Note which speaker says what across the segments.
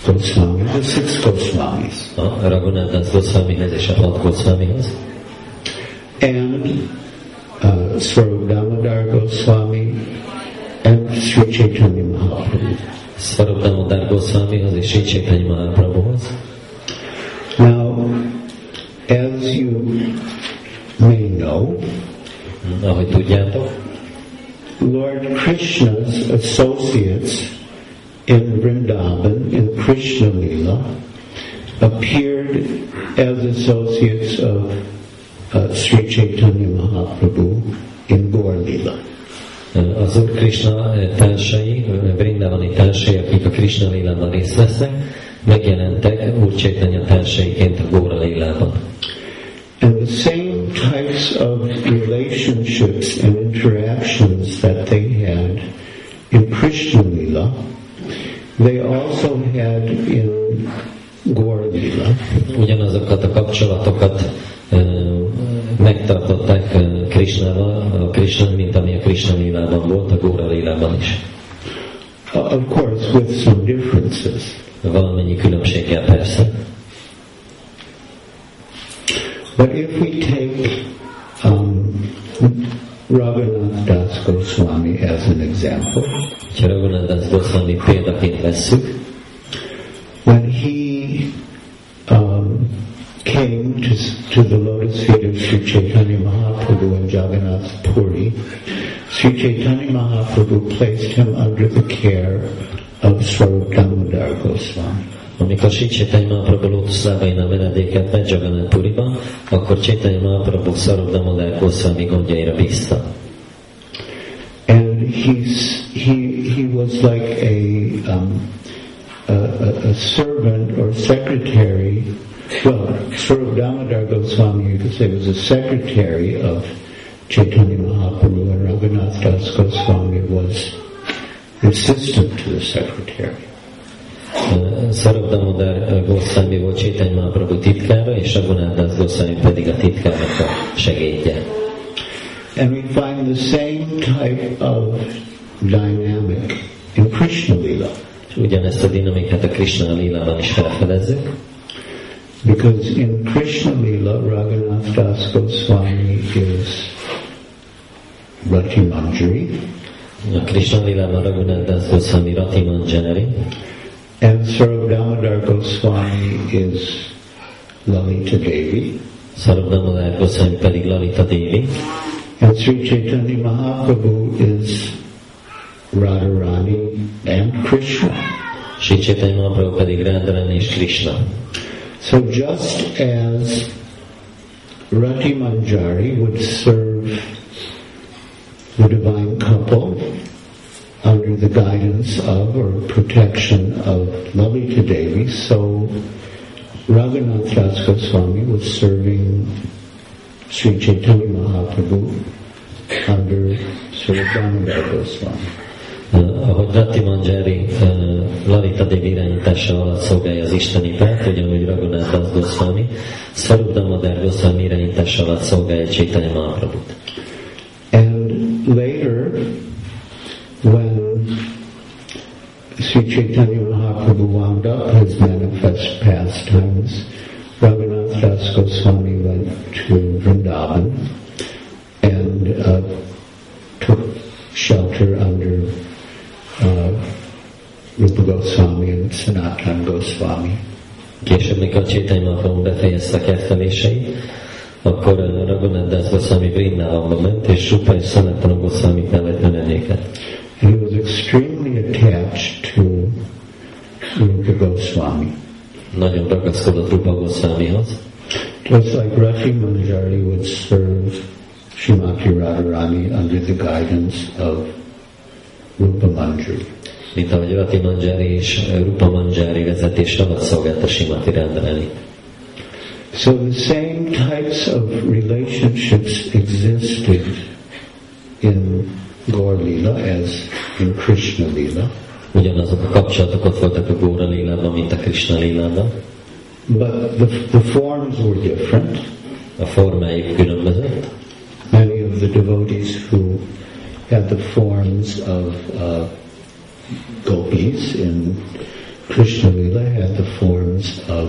Speaker 1: Goswami, the 6 Goswamis.
Speaker 2: A Raghunath Das Goswamihez és a 6 Goswamihoz.
Speaker 1: And Swarup Damodar Goswami and Sri Chaitanya Mahaprabhu.
Speaker 2: Swarup Damodar Goswamihoz és Sri Chaitanya Mahaprabhuhoz.
Speaker 1: Now, as you may know,
Speaker 2: ahogy tudjátok,
Speaker 1: Lord Krishna's associates in Vrindavan, in Krishna Lila, appeared as associates of Sri Chaitanya Mahaprabhu in Gaur Lila.
Speaker 2: Az Úr Krishna társai, Vrindavani társai, akik a Krishna Lilában részt vesznek, megjelentek Úr Chaitanya társaiként a Gaur Lilában.
Speaker 1: And the same types of relationships and interactions that they had in Krishna Lila, they also had in Gaur Lila.
Speaker 2: Ugyanazokat a kapcsolatokat megtartották Krishnával, a Krishna, mint ami a Krishna Lilában volt, a Gaur Lilában is.
Speaker 1: Of course, with some differences.
Speaker 2: Valamennyi különbséggel persze.
Speaker 1: But if we take Raghunath Das Goswami as an example,
Speaker 2: ha Raghunath Das Goswami példaként vesszük,
Speaker 1: when he came to the lotus feet of Sri Chaitanya Mahaprabhu in Jagannath Puri, Sri Chaitanya Mahaprabhu placed him under the care of Swarup Damodar Goswami.
Speaker 2: Amikor Sri Chaitanya Mahaprabhu lótuszlábainál menedéket megy Jagannath Puriban, akkor Chaitanya Mahaprabhu Swarup Damodar Goswami gondjaira bízta.
Speaker 1: And he was like a servant or secretary. Well, Swarup Damodar Goswami, you could say, was a secretary of Chaitanya Mahaprabhu, and Raghunath Das Goswami was the assistant to the secretary.
Speaker 2: Swarup Damodar Goswami volt Chaitanya Mahaprabhu titkára, és Raghunath Das Goswami pedig a titkárnak a segédje.
Speaker 1: And we find the same type of dynamic in Krishna Lila.
Speaker 2: És ugyanezt a dinamikát a Krishna Lilában is felfedezzük.
Speaker 1: Because in Krishna Lila, Raghunath Das Goswami is Rati Manjari.
Speaker 2: A Krishna Lilában Raghunath Das Goswami Rati Manjari.
Speaker 1: And Swarup Damodar Goswami is Lalita Devi.
Speaker 2: Swarup Damodar Goswami pedig Lalita Devi.
Speaker 1: And Sri Chaitanya Mahaprabhu is Radharani and Krishna.
Speaker 2: Sri Chaitanya Mahaprabhu pedig Radharani és Krishna.
Speaker 1: So just as Rati Manjari would serve the divine couple under the guidance of or protection of Lalita Devi, so Raghunath Das Goswami was serving Sri Chaitanya Mahaprabhu under Swarup Damodar Goswami.
Speaker 2: Ahogy Rati Manjari Lalita Devi irányítása alatt szolgálja az isteni párt, ugyanúgy Raghunath Das Goswami Swarup Damodar Goswami irányítása alatt szolgálja Chaitanya Mahaprabhut.
Speaker 1: And later, when Sri Chaitanya Mahaprabhu wound up his manifest pastimes, Raghunath Das Goswami went to Vrindavan and took shelter under Rupa Goswami and Sanatana Goswami.
Speaker 2: Később, mikor Chaitanya Mahaprabhu befejezte kerteléseit, akkor Raghunath Das Goswami Vrindavanba ment, és Rupa és Sanatana Goswami mellett menedéket.
Speaker 1: And he was extremely attached to Rupa Goswami.
Speaker 2: Nagyon ragaszkodott Rupa Goswamihoz.
Speaker 1: Just like Rati Manjari would serve Srimati Radharani under the guidance of Rupa Manjari.
Speaker 2: Mint ahogy Rati Manjari és Rupa Manjari vezetés alatt szolgálta Srimati Radharani.
Speaker 1: So the same types of relationships existed in Gaur Lila as in Krishna Lila.
Speaker 2: Ugyanazok a kapcsolatok ott voltak a Gaur Lilában, mint a Krishna Lilában.
Speaker 1: But the forms were different.
Speaker 2: A formáik különbözött.
Speaker 1: Many of the devotees who had the forms of gopis in Krishna Lila had the forms of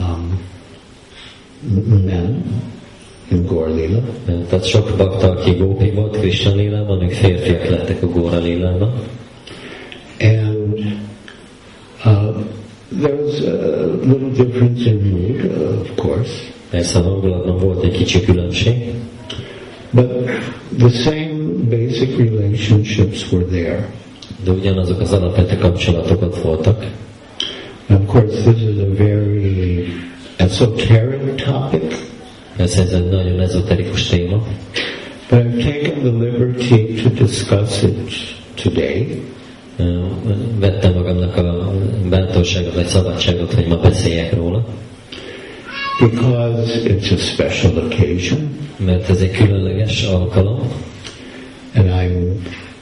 Speaker 1: men in Gaur Lila.
Speaker 2: Tehát sok bakta, aki gópi volt Krishna Lilában, ők férfiak lettek a Góra Lilában.
Speaker 1: And there was a little difference in mood, of course.
Speaker 2: Persze a hangulatban volt egy kicsi különbség.
Speaker 1: But the same basic relationships were there.
Speaker 2: De ugyanazok az alapvető kapcsolatok ott voltak.
Speaker 1: And of course, this is a very esoteric topic.
Speaker 2: Ez egy nagyon ezoterikus téma.
Speaker 1: But I've taken the liberty to discuss it today.
Speaker 2: Vettem magamnak a bátorságot vagy szabadságot, hogy ma beszéljek róla.
Speaker 1: Because it's a special occasion.
Speaker 2: Mert ez egy különleges alkalom.
Speaker 1: And I'm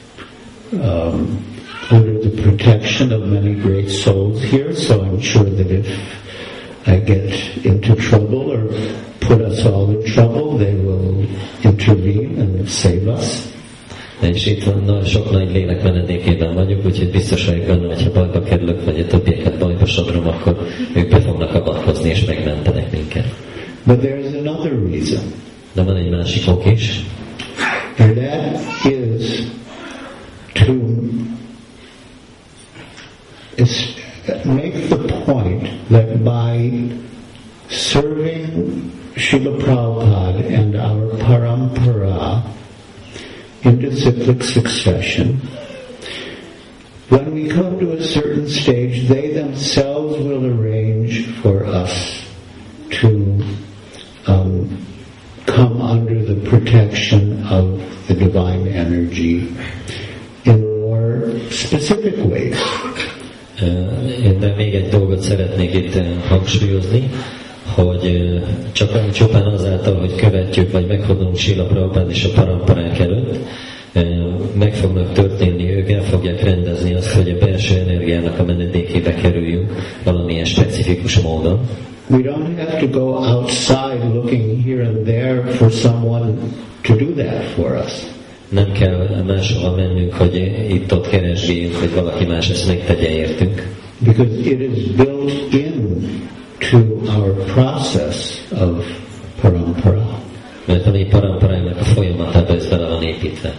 Speaker 1: under the protection of many great souls here, so I'm sure that if I get into trouble or put us all in trouble, they will intervene and save us.
Speaker 2: És itt van, sok nagy lélek menedékében vagyok, úgyhogy biztos vagyok benne, hogyha bajba kerülök, vagy a többieket bajba sodrom, akkor ők be fognak avatkozni és megmentenek minket.
Speaker 1: But there's another reason.
Speaker 2: De van egy másik ok is.
Speaker 1: And that is to make the point that by serving Srila Prabhupada and our parampara in disciplic succession, when we come to a certain stage, they themselves will arrange for us to come under the protection of the divine energy in more specific ways.
Speaker 2: De még egy dolgot szeretnék itt hangsúlyozni, hogy csupán azáltal, hogy követjük, vagy megfordulunk Srila Prabhupád és a paramparák előtt, meg fognak történni, ők el fogják rendezni azt, hogy a belső energiának a menedékébe kerüljünk valamilyen specifikus módon.
Speaker 1: We don't have to go outside looking here and there for someone to do that for us.
Speaker 2: Nem kell máshova mennünk, hogy itt-ott keresgéljünk, hogy valaki más ezt megtegye értünk.
Speaker 1: Because it is built in to our process of parampara.
Speaker 2: Mert a mi paramparának a folyamatába ez bele van építve.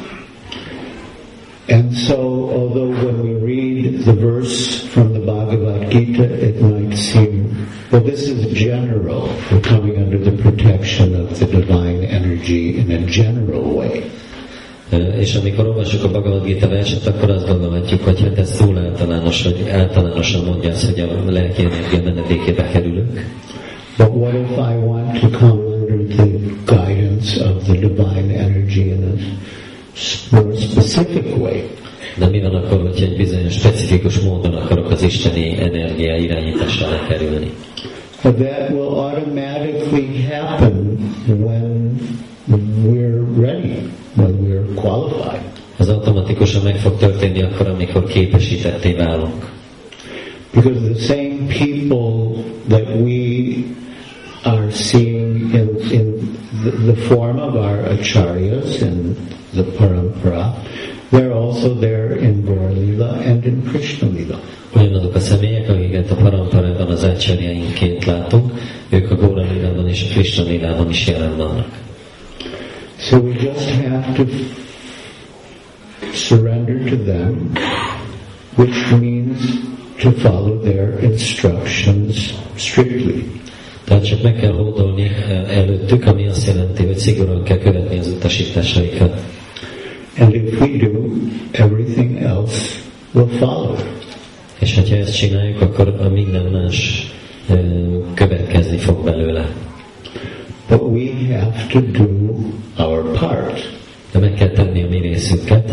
Speaker 1: And so, although when we read the verse from the Bhagavad Gita, it might seem, well, this is general. We're coming under the protection of the divine energy in a general way.
Speaker 2: És amikor olvassuk a Bhagavad Gita verset, akkor azt gondolhatjuk, hogy hát ez túl általános, hogy általánosan mondja azt, hogy a lelki energia menedékébe kerülünk.
Speaker 1: But what if I want to come under the guidance of the divine energy in a more specific way?
Speaker 2: De mi van akkor, hogyha egy bizonyos specifikus módon akarok az isteni energia irányításra kerülni?
Speaker 1: But that will automatically happen when we're ready, when we're qualified.
Speaker 2: Ez automatikusan meg fog történni akkor, amikor képesítetté válunk.
Speaker 1: Because the same people that we are seeing in the form of our acharyas and the parampara, they're also there in Gaur Lila and in Krishna Lila.
Speaker 2: Ugyanazok a személyek, akiket a paramparában az ácsárjainként látunk, ők a Gaura Lilában és a Krishna Lilában is jelen vannak.
Speaker 1: So we just have to surrender to them, which means to follow their instructions strictly.
Speaker 2: Tehát csak meg kell hódolni előttük, ami azt jelenti, hogy szigorúan kell követni az utasításaikat.
Speaker 1: And if we do, everything else will follow.
Speaker 2: És ha ezt csináljuk, akkor a minden más következni fog belőle.
Speaker 1: But we have to do our part.
Speaker 2: De meg kell tenni a mi részünket.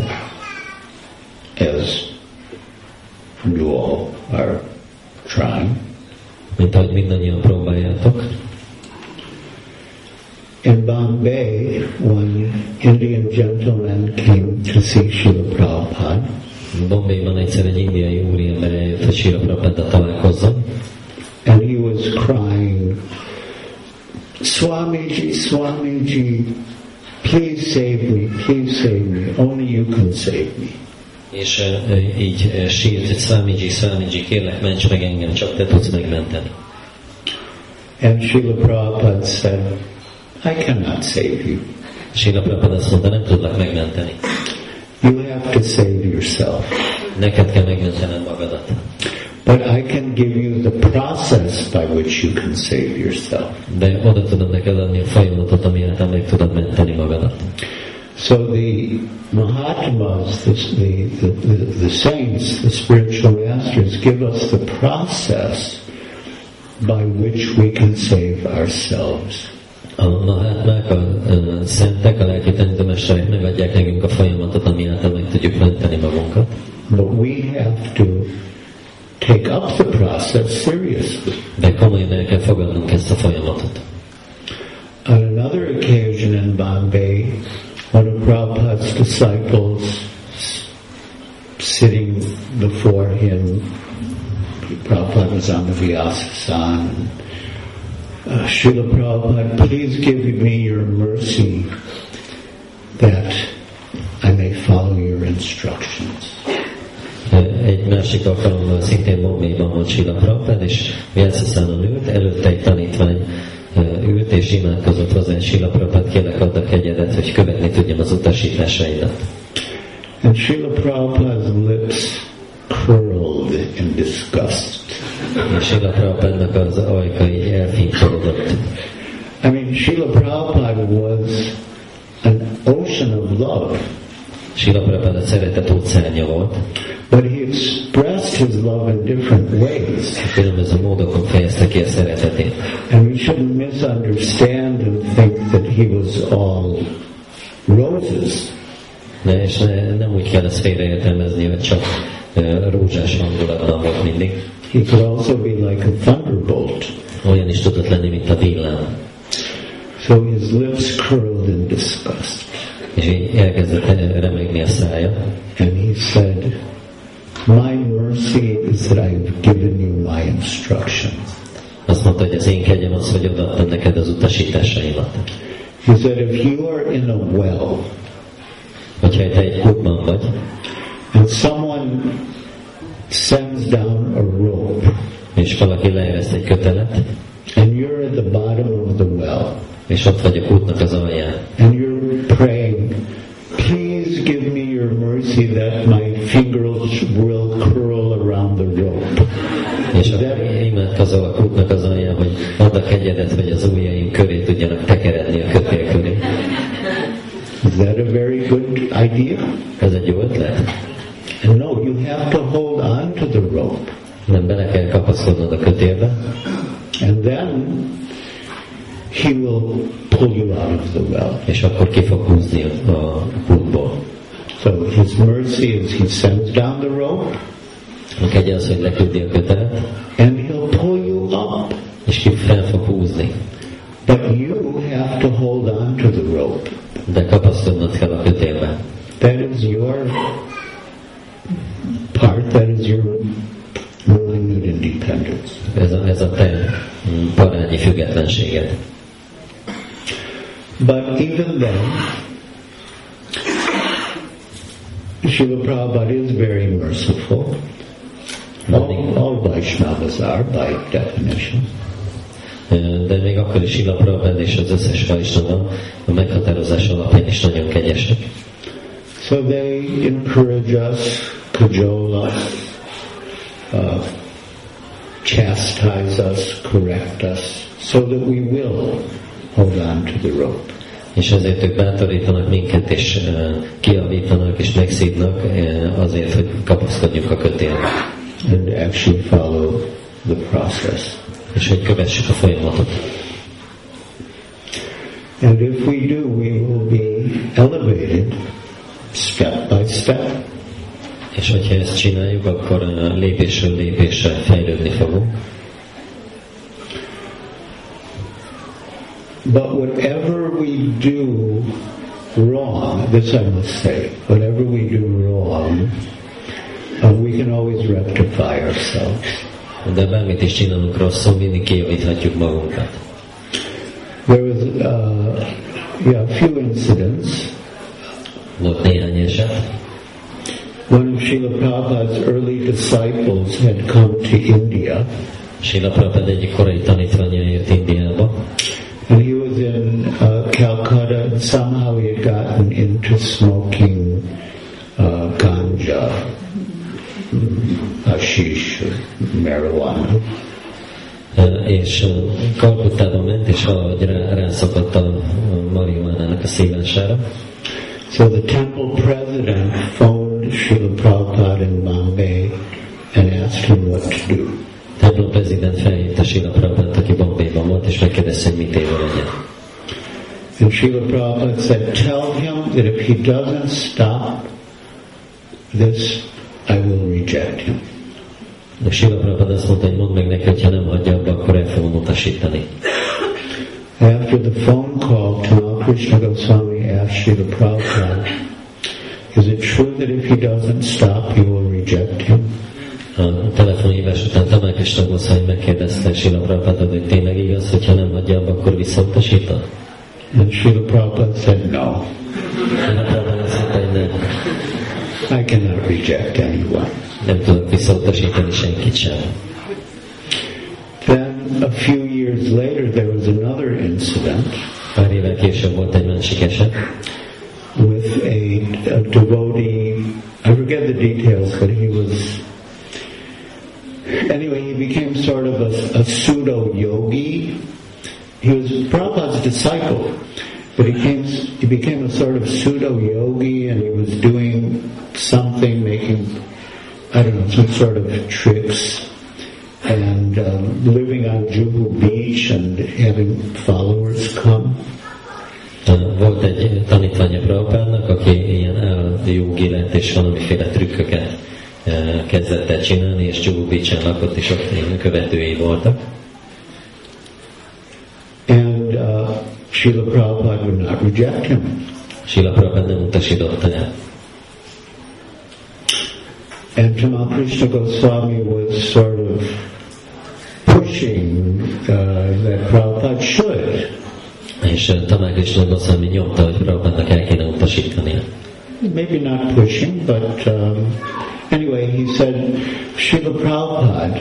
Speaker 1: As you all are trying.
Speaker 2: Mint ahogy mindannyian próbáljátok.
Speaker 1: In Bombay, one Indian gentleman came to see Srila Prabhupada.
Speaker 2: Bombayban egyszer egy indiai úriember eljött, hogy Srila Prabhupada találkozzon.
Speaker 1: And he was crying, Swamiji, Swamiji, please save me, only you can save me.
Speaker 2: És így sírt, hogy Swamiji, kérlek, ments meg engem, csak te tudsz megmenteni.
Speaker 1: And Srila Prabhupada said, I cannot save you.
Speaker 2: Srila Prabhupada azt mondta, nem tudlak megmenteni.
Speaker 1: You have to save yourself.
Speaker 2: Neked kell megmentened magadat.
Speaker 1: But I can give you the process by which you can save yourself.
Speaker 2: De oda tudom neked adni a folyamatot, ami által meg tudod menteni magadat.
Speaker 1: So the Mahatmas, the saints, the spiritual masters give us the process by which we can save ourselves.
Speaker 2: A Mahatmák, a szentek, a lelki tanítómesterek megadják nekünk a folyamatot, ami által meg tudjuk menteni magunkat.
Speaker 1: But we have to take up the process seriously.
Speaker 2: De komolyan el kell fogadnunk ezt a folyamatot.
Speaker 1: On another occasion in Bombay, one of Prabhupada's disciples sitting before him, Prabhupada was on the Vyasasana. Srila Prabhupada, please give me your mercy that I may follow your instructions.
Speaker 2: Egy másik alkalommal szintén Bombayban volt Srila Prabhupada, és Vyasasana ült, előtte egy tanítvány ült és imádkozott hozzá, Srila Prabhupada, kérlek add a kegyedet, hogy követni tudjam az utasításaidat.
Speaker 1: And Srila Prabhupada's lips curled in disgust.
Speaker 2: És Srila Prabhupada-nak az ajkai elfintorodott.
Speaker 1: I mean, Srila Prabhupada was an ocean of love.
Speaker 2: Srila Prabhupada szeretet óceánja volt.
Speaker 1: But he expressed his love in different ways.
Speaker 2: Különböző módokon fejezte ki a szeretetét.
Speaker 1: And we shouldn't misunderstand and think that he was all roses.
Speaker 2: És nem úgy kell ezt félreértelmezni, hogy csak rózsás hangulatban volt mindig.
Speaker 1: He could also be like a thunderbolt.
Speaker 2: Olyan is tudott lenni, mint a villám.
Speaker 1: So his lips curled in disgust.
Speaker 2: És így elkezdett remegni a szája.
Speaker 1: And he said, my mercy is that I have given you my instructions.
Speaker 2: Azt mondta, hogy az én kegyem az, hogy odaadtam neked az utasításaimat.
Speaker 1: He said, if you are in a well,
Speaker 2: hogyha te egy kútban vagy,
Speaker 1: and someone sends down a rope,
Speaker 2: és valaki leereszt egy kötelet,
Speaker 1: and you're at the bottom of the well,
Speaker 2: és ott vagy a kútnak az alján,
Speaker 1: and you're praying, please give me your mercy that my fingers will curl around the rope.
Speaker 2: És imádkozol a kútnak az alján, hogy add a kegyedet, hogy az ujjaim köré tudjanak tekeredni a kötél köré.
Speaker 1: Is that a very good idea?
Speaker 2: Ez egy jó ötlet?
Speaker 1: No, you have to hold on to the rope.
Speaker 2: Nem, bele kell kapaszkodnod a kötélbe.
Speaker 1: And then he will pull you out of the well.
Speaker 2: És akkor ki fog húzni a kútból.
Speaker 1: So his mercy is he sends down the rope.
Speaker 2: A kegye az, hogy leküldi a kötelet.
Speaker 1: And he'll pull you up.
Speaker 2: És ki fel fog húzni.
Speaker 1: But you have to hold on to the rope.
Speaker 2: De kapaszkodnod kell a kötélbe.
Speaker 1: That is your part, that is your minute independence.
Speaker 2: Ez a te parányi függetlenséged.
Speaker 1: But even then, Srila Prabhupada is very merciful. All Vaishnavas are by definition.
Speaker 2: De még akkor is Srila Prabhupada és az összes Vaishnava a meghatározás alapján is nagyon kegyesek.
Speaker 1: So they encourage us, cajole us, chastise us, correct us, so that we will hold on to the rope.
Speaker 2: És ezért ők bátorítanak minket, és kiavítanak, és megszívnak azért, hogy kapaszkodjunk a kötélbe.
Speaker 1: And actually follow the process.
Speaker 2: És hogy kövessük a folyamatot.
Speaker 1: And if we do, we will be elevated step by step.
Speaker 2: És hogyha ezt csináljuk, akkor lépésről lépésre fejlődni fogunk.
Speaker 1: But whatever we do wrong, this I must say, whatever we do wrong, we can always rectify ourselves.
Speaker 2: De bármit is csinálunk rosszul, mindig kijavíthatjuk magunkat.
Speaker 1: There was a few incidents.
Speaker 2: Volt néhány eset.
Speaker 1: One of Srila Prabhupada's early disciples had come to India.
Speaker 2: Srila Prabhupada egyik korai tanítványa jött Indiába.
Speaker 1: And he was in Calcutta, and somehow he had gotten into smoking ganja, hashish, marijuana.
Speaker 2: És Kalkuttában ment, és valahogy rászakadt a marihuánának a szívására.
Speaker 1: So the temple president phoned Srila Prabhupada in Bombay and asked him what to do.
Speaker 2: A templom prezident felhívta Srila Prabhupát, aki Bombayban volt, és megkérdezte, hogy mit éve legyen.
Speaker 1: And Srila Prabhupada said, tell him that if he doesn't stop this, I will reject him.
Speaker 2: Srila Prabhupada azt mondta, hogy mondd meg neki, hogy ha nem hagyja abba, akkor el fogom utasítani.
Speaker 1: After the phone call, Tamal Krishna Goswami asked Srila Prabhupada, is it true that if he doesn't stop, you will reject him?
Speaker 2: A telefonhívás után Tamal Krishna Goswami megkérdezte Srila Prabhupada, hogy tényleg igaz, hogy ha nem hagyja abba, akkor visszautasítod?
Speaker 1: And Srila Prabhupada said no.
Speaker 2: Srila Prabhupada azt mondta, hogy nem.
Speaker 1: I cannot reject anyone.
Speaker 2: Nem tudok visszautasítani senkit sem.
Speaker 1: Then a few years later there was another incident.
Speaker 2: Pár évvel később volt egy másik eset.
Speaker 1: With a devotee, I forget the details, but he was, anyway, he became sort of a pseudo-yogi. He was Prabhupada's disciple, but he became a sort of pseudo-yogi, and he was doing something, making, I don't know, some sort of tricks, and living on Juhu Beach and having followers come.
Speaker 2: Volt egy tanítványa Prabhupádnak, aki ilyen jogi lett, és valamiféle trükköket kezdett el csinálni, és Juhu Beach-en lakott, és ott követői voltak.
Speaker 1: And Srila Prabhupada would not reject him.
Speaker 2: Srila Prabhupada nem utasította el.
Speaker 1: And Tamal Krishna Goswami was sort of pushing that Prabhupada should.
Speaker 2: És Tamal Krishna Goswami nyomta, hogy Prabhupádnak el kéne utasítania.
Speaker 1: Maybe not pushing, but anyway, he said, Srila Prabhupada,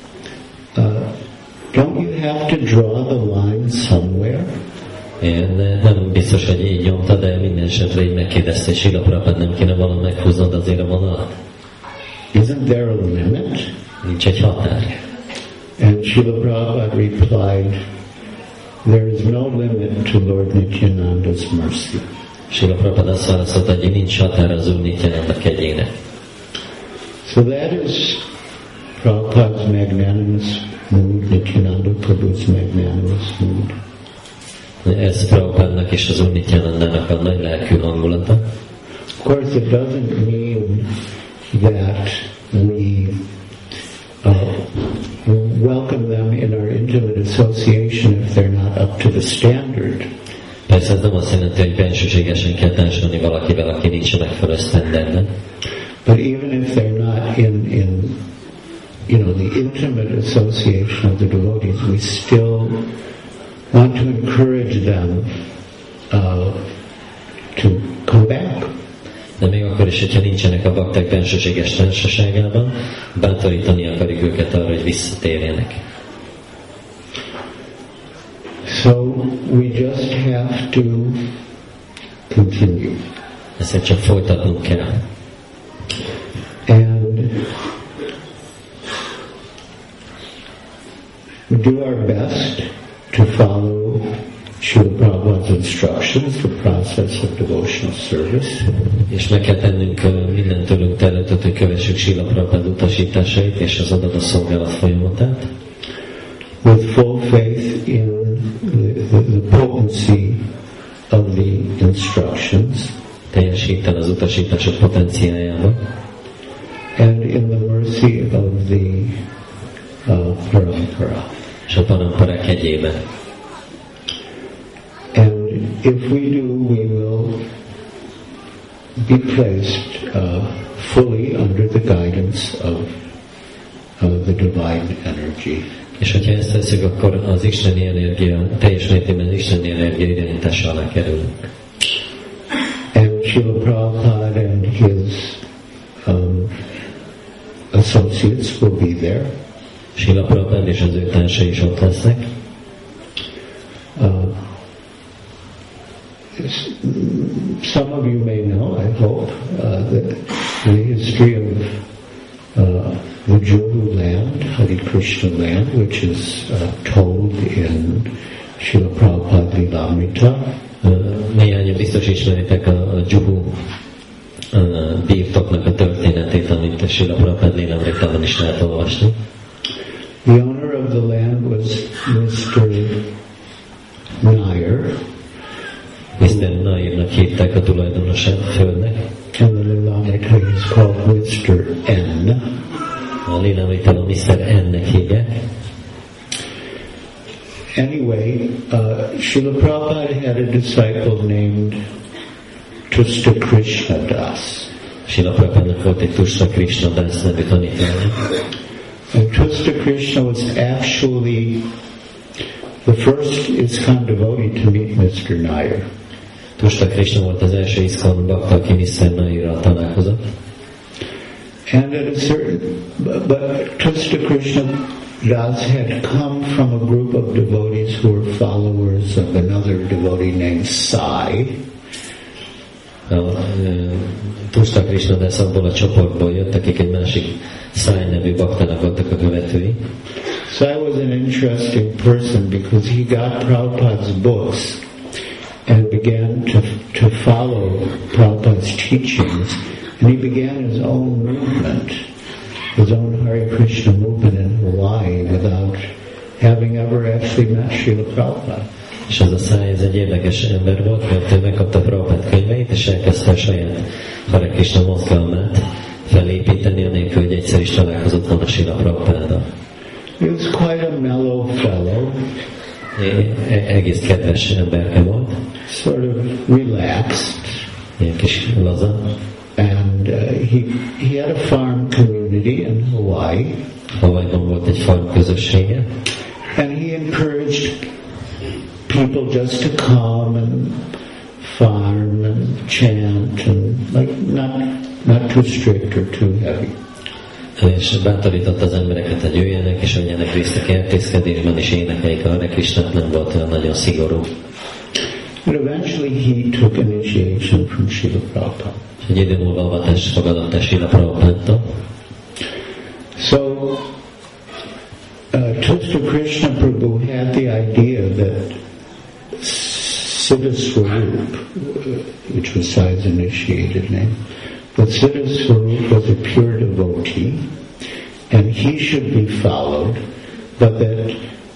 Speaker 1: don't you have to draw the line somewhere?
Speaker 2: Nem biztos, hogy így nyomta, de minden esetre így megkérdezte, hogy Srila Prabhupada, nem kéne valami meghúznod azért a vonalat?
Speaker 1: Isn't there a limit?
Speaker 2: Nincs egy határ.
Speaker 1: And Srila Prabhupada replied, there is no limit to Lord Nityananda's mercy.
Speaker 2: Srila Prabhupada azt válaszolta, hogy nincs határ az Úr Nityananda kegyének.
Speaker 1: So that is Prabhupada's magnanimous mood, Nityananda Prabhu's magnanimous mood.
Speaker 2: Ez Prabhupádnak és az Úr Nityanandának a nagy lelkű hangulata.
Speaker 1: Of course, it doesn't mean that we welcome them in our intimate association if they're not up to the standard.
Speaker 2: Persze ez nem azt jelenti, hogy bensőségesen kell társulni valakivel, aki nincs megfelelő sztenderdben.
Speaker 1: But even if they're not in the intimate association of the devotees, we still want to encourage them to come back.
Speaker 2: De még akkor is, hogyha nincsenek a bakták bensőséges társaságában, bátorítani akarjuk őket arra, hogy visszatérjenek.
Speaker 1: So we just have to continue.
Speaker 2: Ezt csak folytatnunk kell.
Speaker 1: And do our best to follow Srila Prabhupada's instructions, the process of devotional service.
Speaker 2: És meg kell tennünk mindent tőlünk telhetőt, hogy kövessük Srila Prabhupada utasításait és az adatos szolgálat folyamatát.
Speaker 1: With full faith in the potency of the instructions.
Speaker 2: Teljes hittel az utasítások potenciájában.
Speaker 1: And in the mercy of the parampara.
Speaker 2: És a paramparák hegyében.
Speaker 1: And if we do, we will be placed fully under the guidance of the divine energy.
Speaker 2: És hogyha ezt tesszük, akkor az isteni energia, teljes mértékben az isteni energia irányítása alá kerülünk.
Speaker 1: And Srila Prabhupada and his associates will be there.
Speaker 2: Srila Prabhupád és az ő társai is ott lesznek.
Speaker 1: Some of you may know, I hope, that the history of the Juru land, Hare Krishna land, which is told in Srila Prabhupada Lilamrita.
Speaker 2: Néhányan biztos ismeritek a Juhu birtoknak a történetét, amit a Srila Prabhupada Lilamritában is lehet olvasni.
Speaker 1: The owner of the land was Mr. Nair.
Speaker 2: Mr. Nairnak hívták a tulajdonos a földnek.
Speaker 1: And the Lilamrita is called Mr. N.
Speaker 2: A Lilamritában Mr. N-nek hívják.
Speaker 1: Anyway, Srila Prabhupada had a disciple named Tusta Krishna Das.
Speaker 2: Srila Prabhupádnak volt egy Tusta Krishna Das nevű tanítványa.
Speaker 1: And Tusta Krishna was actually the first ISKCON devotee to meet Mr. Nair.
Speaker 2: Tusta Krishna volt az első ISKCON bakta, aki Mr. Nairral találkozott.
Speaker 1: And at a certain, but Tusta Krishna Das had come from a group of devotees who were followers of another devotee named Sai.
Speaker 2: Tusta Krishna Das abból a csoportból jött, akik egy másik Sai nevű baktának voltak a követői.
Speaker 1: Sai was an interesting person because he got Prabhupada's books and began to follow Prabhupada's teachings, and he began his own movement, his own Hare Krishna movement in Hawaii without having ever actually met Srila Prabhupada.
Speaker 2: És ez a Sai, ez egy érdekes ember volt, mert ő megkapta Prabhupád könyveit, és elkezdte a saját Hare Krishna mozgalmát felépíteni, anélkül, hogy egyszer is találkozott volna Srila Prabhupáddal.
Speaker 1: He was quite a mellow fellow.
Speaker 2: Egész kedves emberke volt.
Speaker 1: Sort of relaxed.
Speaker 2: Ilyen kis laza.
Speaker 1: And he had a farm community in Hawaii.
Speaker 2: Hawaiiban volt egy farm közössége.
Speaker 1: And he encouraged people just to come and farm and chant and like not too strict or too heavy.
Speaker 2: És bátorított az embereket, hogy jöjjenek és vegyenek részt a kertészkedésben, és énekeljék a Hare Krishnát, nem volt olyan nagyon szigorú.
Speaker 1: But eventually he took initiation from Srila Prabhupada.
Speaker 2: Egy idő múlva avatást fogadott el Srila Prabhupádtól.
Speaker 1: So Tusta Krishna Prabhu had the idea that Siddha Swarup, which was Sai's initiated name, that Siddha Swarup was a pure devotee, and he should be followed, but that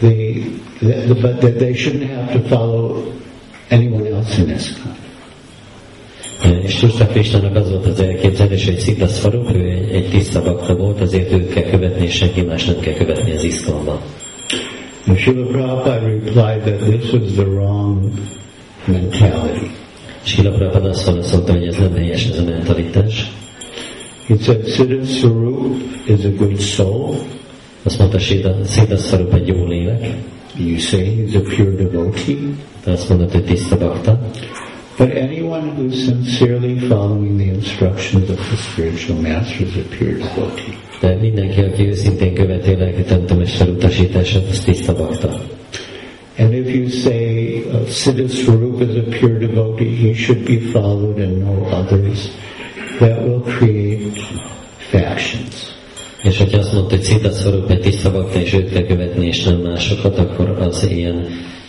Speaker 1: they shouldn't have to follow anyone else in ISKCON.
Speaker 2: És Tusta Krishnának az volt az elképzelés, hogy Siddha Swarup, ő egy tiszta bakta volt, azért őt kell követni, és senki más nem kell követni az ISKCON-ban.
Speaker 1: And Srila Prabhupada replied that this was the wrong mentality.
Speaker 2: Srila Prabhupada azt válaszolta, hogy ez nem helyes, ez a mentalitás.
Speaker 1: He said, Siddha Swarup is a good soul.
Speaker 2: Azt mondta, Siddha Swarup egy jó lélek.
Speaker 1: You say he's a pure devotee.
Speaker 2: De azt mondta, hogy tiszta bakta.
Speaker 1: But anyone who's sincerely following the instructions of the spiritual master is a pure devotee.
Speaker 2: De mindenki, aki őszintén követi a lelkitantomester utasítását, az tiszta bakta.
Speaker 1: And if you say Siddha Swarup is a pure devotee, he should be followed and no others, that will create factions.
Speaker 2: És hogyha azt mondta, hogy Siddha Swarup egy tiszta bakta, és őt kell követni, és nem másokat, akkor az ilyen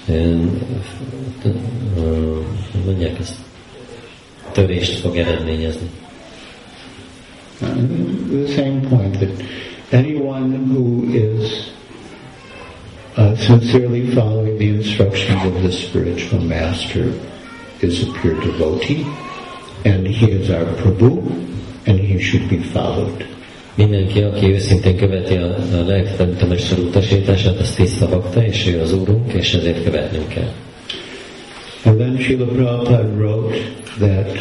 Speaker 2: mondják ezt, törést fog eredményezni.
Speaker 1: The same point that anyone who is sincerely following the instructions of the spiritual master is a pure devotee, and he is our Prabhu, and he should be followed.
Speaker 2: Mindenki, aki őszintén követi a lelkitantomester utasítását, az tiszta bakta, és ő az úrunk, és ezért követnünk kell.
Speaker 1: And then Srila Prabhupada wrote that,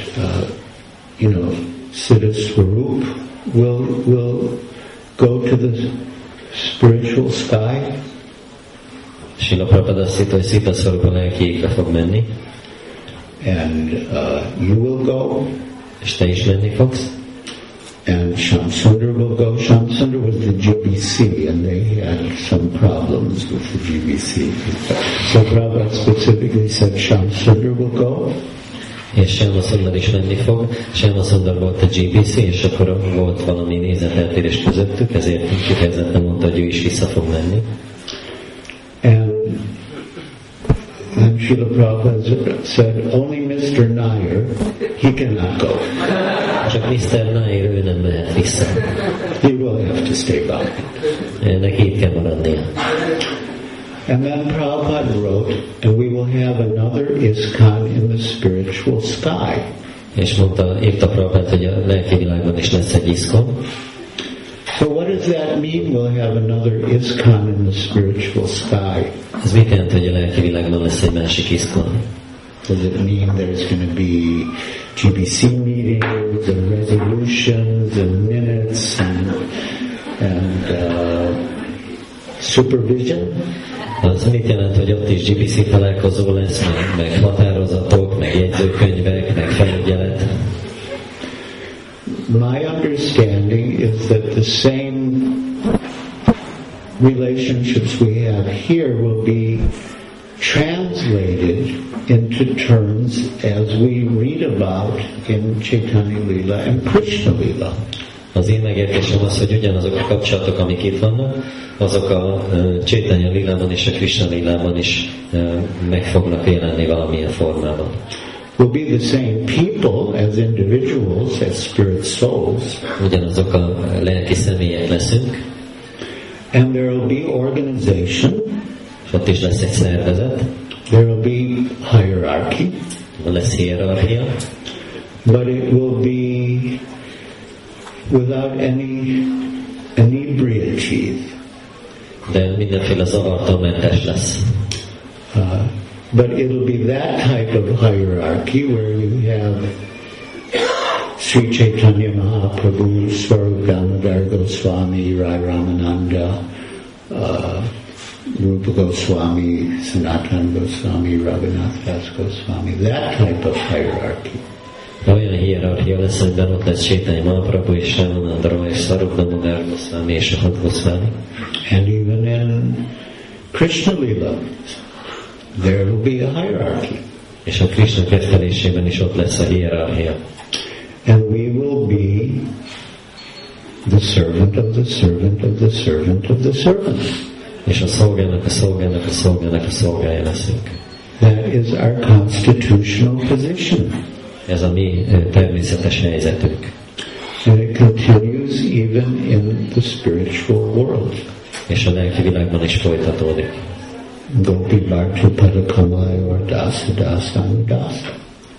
Speaker 1: Siddha Swarup will go to the spiritual sky.
Speaker 2: Srila Prabhupada azt hitt, hogy Siddha Swarup a lelki égre fog menni.
Speaker 1: And you will go.
Speaker 2: És te is menni fogsz.
Speaker 1: and Shamsundar will go. Shamsundar was the GBC, and they had some problems with the GBC. So Prabhupada specifically said Shamsundar will go.
Speaker 2: És Shamsundar is menni fog. Shamsundar volt a GBC, és akkor volt valami nézeteltérés közöttük, ezért kifejezetten mondta, hogy ő is vissza fog menni.
Speaker 1: And Srila Prabhupada said, only Mr. Nair, he cannot go.
Speaker 2: Csak Mr. Nair, ő nem mehet vissza.
Speaker 1: He will have to stay back.
Speaker 2: Neki itt kell maradnia.
Speaker 1: And then Prabhupada wrote, and we will have another ISKCON in the spiritual sky.
Speaker 2: És írta Prabhupada, hogy a lelki világban is lesz egy ISKCON.
Speaker 1: So what does that mean, we'll have another ISKCON in the spiritual sky?
Speaker 2: Ez mit jelent, hogy a lelki világban lesz egy másik ISKCON?
Speaker 1: Does it mean there's going to be GBC meetings and resolutions and minutes and supervision?
Speaker 2: Az mit jelent, hogy ott is GBC találkozó lesz, meg határozatok, meg jegyzőkönyvek, meg felügyelet?
Speaker 1: My understanding is that the same relationships we have here will be translated into terms as we read about in Chaitanya Lila and Krishna Lila.
Speaker 2: Az én megértésem az, hogy ugyanazok a kapcsolatok, amik itt vannak, azok a Chaitanya Lilában és a Krishna Lilában is meg fognak jelenni valamilyen formában.
Speaker 1: We'll be the same people as individuals, as spirit souls.
Speaker 2: Ugyanazok a lelki személyek leszünk.
Speaker 1: And there will be organization.
Speaker 2: És ott is lesz egy szervezet.
Speaker 1: There will be hierarchy.
Speaker 2: Lesz hierarchia.
Speaker 1: But it will be without any inebriety.
Speaker 2: De mindenféle zavartól mentes lesz.
Speaker 1: But it'll be that type of hierarchy where you have Sri Chaitanya Mahaprabhu, Swarup Damodar Goswami, Rai Ramananda, Rupa Goswami, Sanatana Goswami, Raghunath Das Goswami, that type of hierarchy.
Speaker 2: Olyan hierarchia lesz, amiben ott lesz Chaitanya Mahaprabhu és Ramananda Roy és Swarup Damodar Goswami és Rahat Goswami.
Speaker 1: And even in Krishna Lila, there will be a hierarchy.
Speaker 2: És a Krishna kettelésében is ott lesz a hierarchia.
Speaker 1: And we will be the servant of the servant of the servant of the servant.
Speaker 2: És a szolgának, a szolgának, a szolgának, a szolgája leszünk.
Speaker 1: That is our constitutional position.
Speaker 2: Ez a mi természetes helyzetünk.
Speaker 1: And it continues even in the spiritual world.
Speaker 2: És a lelki világban is folytatódik.
Speaker 1: Gopi Bhartu Padakamai or Dasa Dasa Anudasa.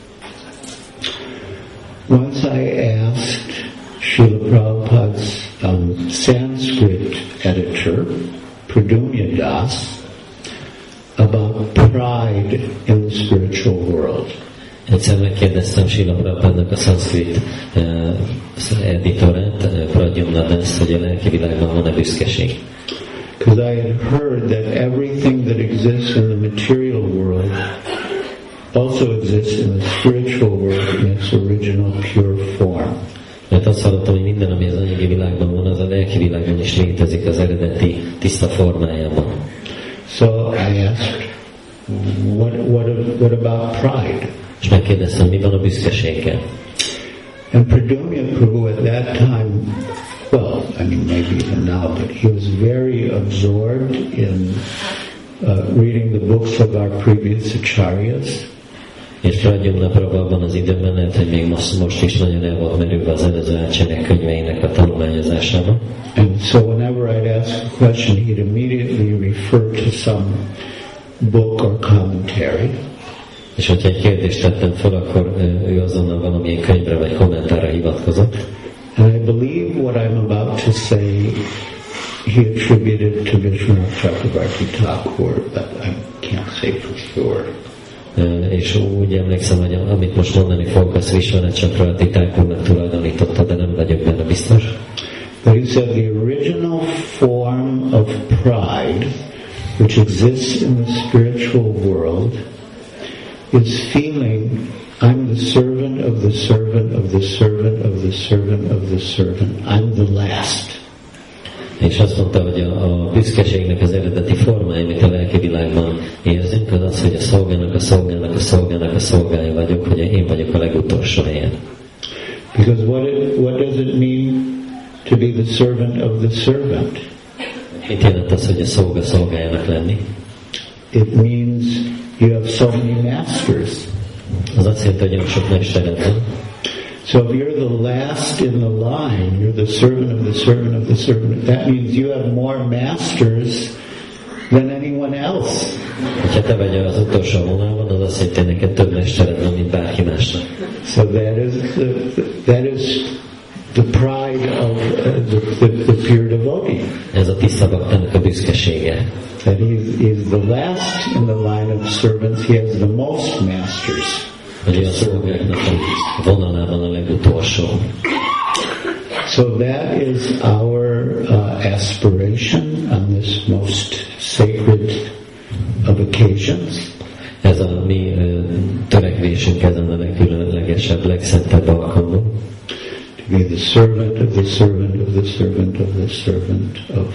Speaker 1: Once I asked Srila Prabhupada's Sanskrit editor, Pradumya Das, about pride in the spiritual world.
Speaker 2: Egyszer megkérdeztem Srila Prabhupádnak a szanszkrit editorát, Pradumya Das, hogy a lelki világban van-e büszkeség.
Speaker 1: Because I had heard that everything that exists in the material world also exists in the spiritual world in its original pure form.
Speaker 2: Mert azt hallottam, hogy minden, ami az anyagi világban van, az a lelki világban is létezik az eredeti tiszta formájában.
Speaker 1: So I asked, what about pride?
Speaker 2: És megkérdeztem, mi van a büszkeséggel?
Speaker 1: And Pradumya Prabhu at that time, well, I mean maybe even now, but he was very absorbed in reading the books of our previous acharyas.
Speaker 2: És Pradumya Prabhu abban az időben lehet, hogy még most is nagyon el volt merülve az előző ácserek könyveinek a tanulmányozásában.
Speaker 1: And so whenever I'd ask a question, he'd immediately refer to some book or commentary.
Speaker 2: És hogyha egy kérdést tettem fel, akkor ő azonnal valamilyen könyvre vagy kommentára hivatkozott.
Speaker 1: And I believe what I'm about to say he attributed to Vishwanath Chakravarti Thakur, but I can't say for sure.
Speaker 2: És úgy emlékszem, hogy amit most mondani fogok, azt Vishwanath Chakravarti Thakurnak tulajdonította, de nem vagyok benne biztos.
Speaker 1: But he said the original form of pride which exists in the spiritual world is feeling I'm the servant of the servant of the servant of the servant of the servant. I'm the last.
Speaker 2: És azt mondta, hogy a büszkeségnek az eredeti formája, amit a lelki világban érzünk, az az, hogy a szolgának, a szolgának, a szolgának a szolgája vagyok, hogy én vagyok a legutolsó helyen.
Speaker 1: Because what does it mean to be the servant of the servant?
Speaker 2: Mit jelent az, hogy a szolga szolgájának lenni?
Speaker 1: It means you have so many masters.
Speaker 2: Az azt jelenti, hogy olyan sok mestered van.
Speaker 1: So if you're the last in the line, you're the servant of the servant of the servant, that means you have more masters than anyone else.
Speaker 2: Ha te vagy az utolsó vonalban, az azt jelenti, hogy neked több mestered van, mint bárki másnak.
Speaker 1: So that is the pride of the pure devotee.
Speaker 2: Ez a tiszta baktának a büszkesége.
Speaker 1: That he's the last in the line of servants, he has the most masters.
Speaker 2: Hogy a szolgáknak a vonalában a legutolsó.
Speaker 1: So that is our aspiration on this most sacred of occasions.
Speaker 2: Ez a mi törekvésünk ezen a legkülönlegesebb, legszentebb alkalmon.
Speaker 1: To be the servant of the servant of the servant of the servant of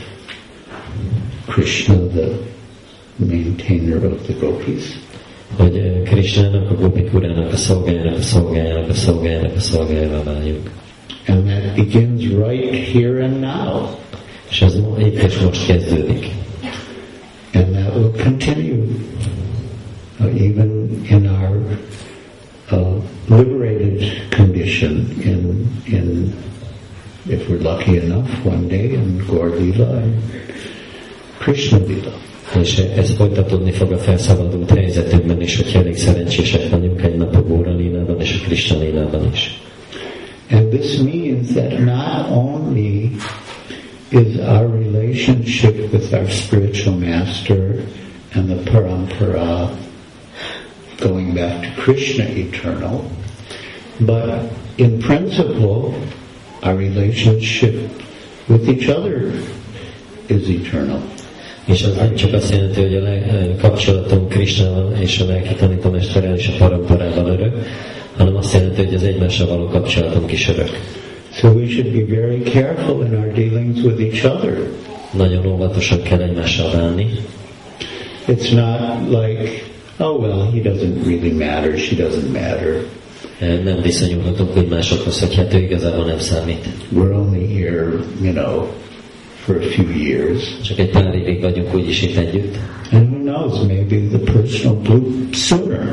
Speaker 1: Krishna, the maintainer of the gopis.
Speaker 2: Hogy Krishnának, a Gopik urának, a szolgájának, a szolgájának, a szolgájának, a szolgájává váljunk.
Speaker 1: And that begins right here and now.
Speaker 2: És ez itt és most kezdődik.
Speaker 1: And that will continue even in our liberated condition in if we're lucky enough one day in Gaur Lila and Krishna Lila.
Speaker 2: És ez folytatódni fog a felszabadult helyzetünkben is, hogy elég szerencsések vagyunk egy nap a Góra Lilában és a Krishna Lilában is.
Speaker 1: And this means that not only is our relationship with our spiritual master and the parampara going back to Krishna eternal, but in principle our relationship with each other is eternal.
Speaker 2: És az nem csak azt jelenti, hogy a kapcsolatunk Krishnával és a lelki tanítómesterrel és a paramparával örök, hanem azt jelenti, hogy az egymással való kapcsolatunk is örök.
Speaker 1: So we should be very careful in our dealings with each other.
Speaker 2: Nagyon óvatosan kell egymással bánni.
Speaker 1: It's not like, oh well, he doesn't really matter, she doesn't matter.
Speaker 2: Nem viszonyulhatunk úgy másokhoz, hogy hát ő igazából nem számít.
Speaker 1: We're only here, for a few years.
Speaker 2: Csak egy pár évig vagyunk úgyis itt együtt.
Speaker 1: And who knows, maybe the person will bloop sooner.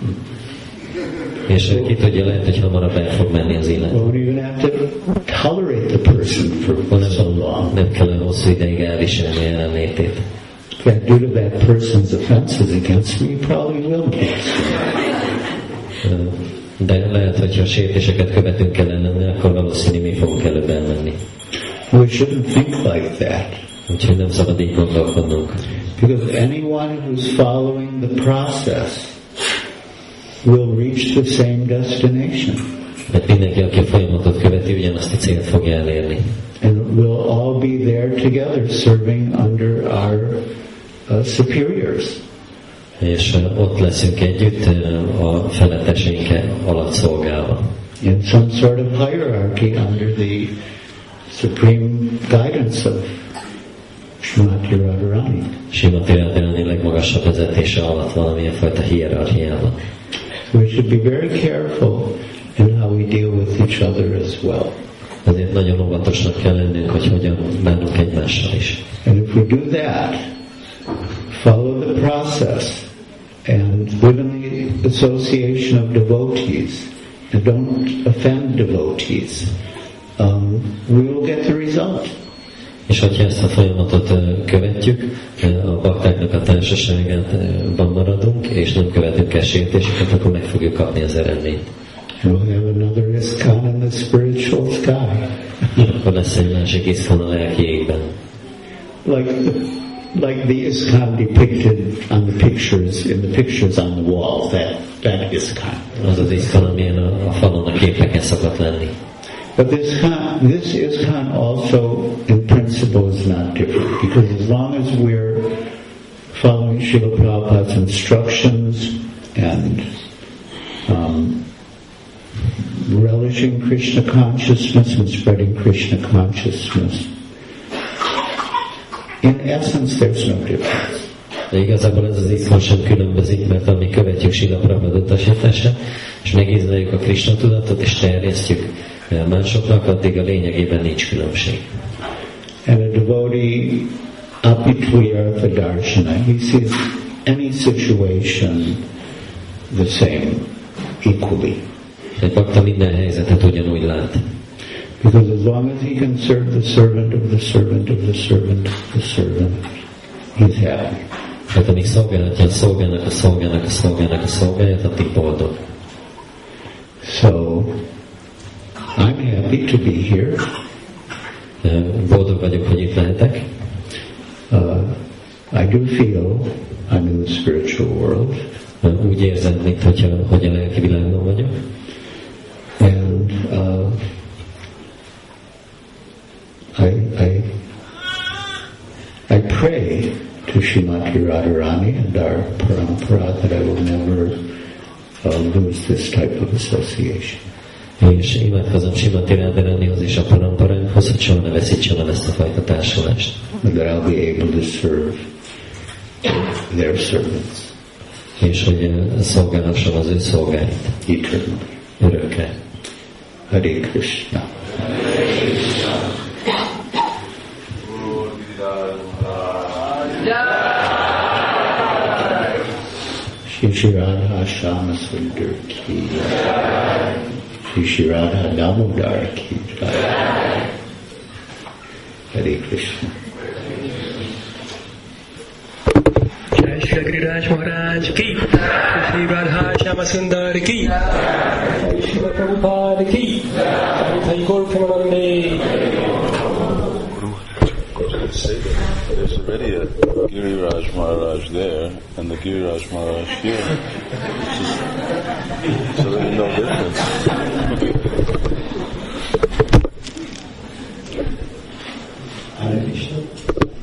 Speaker 2: És ki tudja, lehet, hogy hamarabb el fog menni az élet.
Speaker 1: Won't even have to tolerate the person for so long.
Speaker 2: Nem kell hosszú ideig elviselni a jelenlétét.
Speaker 1: In fact, due to that person's offenses against me, you probably will bloop sooner.
Speaker 2: De lehet, hogyha a sértéseket követünk ellene, akkor valószínű mi fogunk előbb elmenni.
Speaker 1: We shouldn't think like that.
Speaker 2: Úgyhogy nem szabad így gondolkodnunk.
Speaker 1: Because anyone who's following the process will reach the same destination.
Speaker 2: Mert mindenki, aki a folyamatot követi, ugyanazt a célt fogja elérni.
Speaker 1: And we'll all be there together serving under our superiors.
Speaker 2: És ott leszünk együtt a feletteseink alatt szolgálva.
Speaker 1: In some sort of hierarchy under the supreme guidance of Srimati Radharani.
Speaker 2: Srimati Radharani legmagasabb vezetése alatt valamilyen fajta hierarchiában.
Speaker 1: We should be very careful in how we deal with each other as well.
Speaker 2: Ezért nagyon óvatosnak kell lennünk, hogy hogyan bánunk egymással is.
Speaker 1: And if we do that, follow the process and live in the association of devotees and don't offend devotees, we will get the result.
Speaker 2: És hogyha ezt a folyamatot követjük, a baktáknak a társaságában maradunk, és nem követünk el sértéseket, akkor meg fogjuk kapni az eredményt.
Speaker 1: We'll have another ISKCON in the spiritual sky.
Speaker 2: Akkor lesz egy másik ISKCON a lelki égben.
Speaker 1: Like the ISKCON depicted on the pictures, in the pictures on the wall, that ISKCON.
Speaker 2: Az az ISKCON, amilyen a falon a képeken szokott lenni.
Speaker 1: But this ISKCON also, in principle, is not different, because as long as we're following Srila Prabhupada's instructions and relishing Krishna consciousness and spreading Krishna consciousness. In essence, there's no difference.
Speaker 2: De igazából ez az iszlám sem különbözik, mert ami követjük Srila Prabhupada utasítását, és megízleljük a Krishna tudatot, és terjesztjük másoknak, addig a lényegében nincs különbség.
Speaker 1: And a devotee apituyartha darshana, he sees any situation the same, equally.
Speaker 2: Egy bakta minden helyzetet ugyanúgy lát.
Speaker 1: Because as long as he can serve the servant of the servant of the servant of the servant, he's happy.
Speaker 2: Hát amíg szolgálhatja a szolgának, a szolgának, a szolgának, a szolgáját, addig boldog.
Speaker 1: So, I'm happy to be here.
Speaker 2: Boldog vagyok, hogy itt lehetek.
Speaker 1: I do feel I'm in the spiritual world.
Speaker 2: Úgy érzem, hogy a lelki világban vagyok.
Speaker 1: And I pray to Srimati Radharani and our parampara that I will never lose this type of association.
Speaker 2: És imádkozom Srimati Radharanihoz és a paramparánkhoz, hogy soha ne veszítsem el ezt a fajta társulást.
Speaker 1: That I'll be able to serve their servants.
Speaker 2: És hogy szolgálhassam az ő szolgáit.
Speaker 1: Eternally.
Speaker 2: Örökre.
Speaker 1: Hare Krishna. Shri Radha Shama Sundar ki, Shri Radha Damodar ki, Hare Krishna.
Speaker 3: Jai Shri Giriraj Maharaj ki, Shri Radha Shama Sundar ki, Jai Shri Prabhupada ki, Jai Gaur Premanande.
Speaker 4: Say that there's already a Giriraj Maharaj there and the Giriraj Maharaj here. It's already no difference.
Speaker 1: Hare Krishna.